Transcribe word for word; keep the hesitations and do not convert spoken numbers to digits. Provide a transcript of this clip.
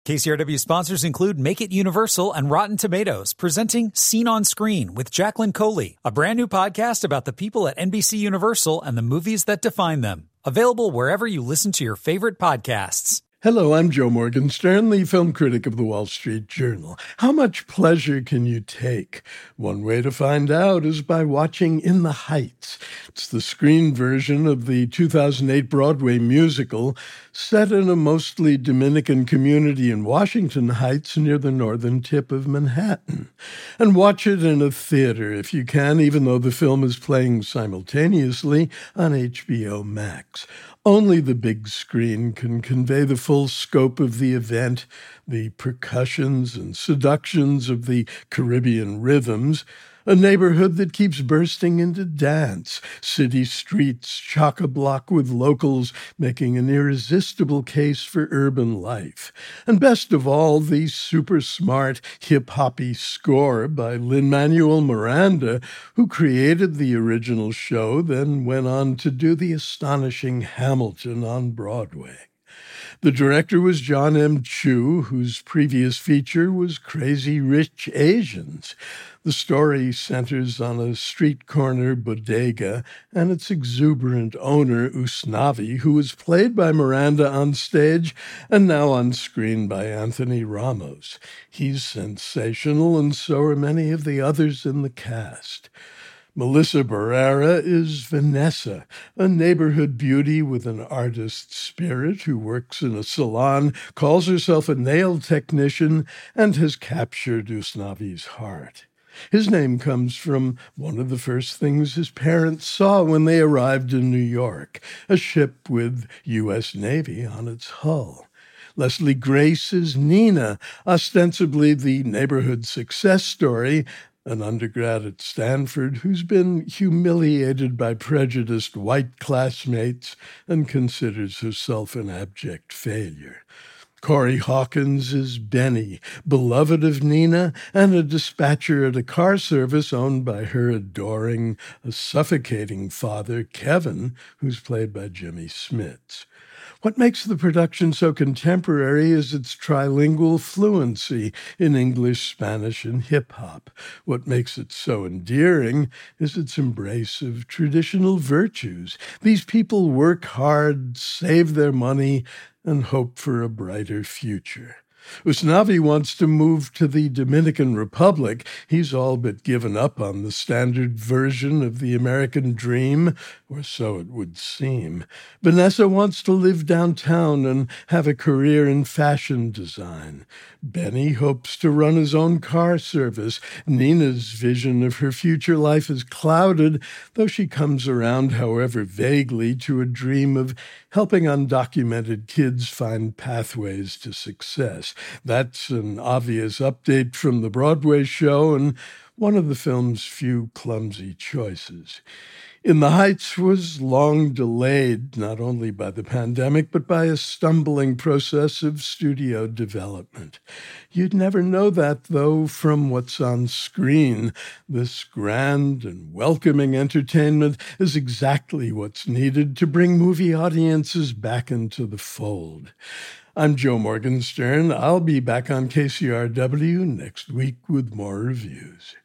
K C R W sponsors include Make It Universal and Rotten Tomatoes, presenting Scene on Screen with Jacqueline Coley, a brand new podcast about the people at N B C Universal and the movies that define them. Available wherever you listen to your favorite podcasts. Hello, I'm Joe Morgenstern, the film critic of the Wall Street Journal. How much pleasure can you take? One way to find out is by watching In the Heights. It's the screen version of the two thousand eight Broadway musical set in a mostly Dominican community in Washington Heights near the northern tip of Manhattan. And watch it in a theater if you can, even though the film is playing simultaneously on H B O Max. Only the big screen can convey the full scope of the event, the percussions and seductions of the Caribbean rhythms, a neighborhood that keeps bursting into dance, city streets chock-a-block with locals making an irresistible case for urban life. And best of all, the super-smart, hip-hoppy score by Lin-Manuel Miranda, who created the original show, then went on to do the astonishing Hamilton on Broadway. The director was John M. Chu, whose previous feature was Crazy Rich Asians. The story centers on a street corner bodega and its exuberant owner, Usnavi, who was played by Miranda on stage and now on screen by Anthony Ramos. He's sensational, and so are many of the others in the cast. Melissa Barrera is Vanessa, a neighborhood beauty with an artist spirit who works in a salon, calls herself a nail technician, and has captured Usnavi's heart. His name comes from one of the first things his parents saw when they arrived in New York, a ship with U S Navy on its hull. Leslie Grace is Nina, ostensibly the neighborhood success story, an undergrad at Stanford who's been humiliated by prejudiced white classmates and considers herself an abject failure. Corey Hawkins is Benny, beloved of Nina and a dispatcher at a car service owned by her adoring, a suffocating father, Kevin, who's played by Jimmy Smits. What makes the production so contemporary is its trilingual fluency in English, Spanish, and hip-hop. What makes it so endearing is its embrace of traditional virtues. These people work hard, save their money, and hope for a brighter future. Usnavi wants to move to the Dominican Republic. He's all but given up on the standard version of the American dream, or so it would seem. Vanessa wants to live downtown and have a career in fashion design. Benny hopes to run his own car service. Nina's vision of her future life is clouded, though she comes around, however vaguely, to a dream of helping undocumented kids find pathways to success. That's an obvious update from the Broadway show and one of the film's few clumsy choices. In the Heights was long delayed, not only by the pandemic, but by a stumbling process of studio development. You'd never know that, though, from what's on screen. This grand and welcoming entertainment is exactly what's needed to bring movie audiences back into the fold. I'm Joe Morgenstern. I'll be back on K C R W next week with more reviews.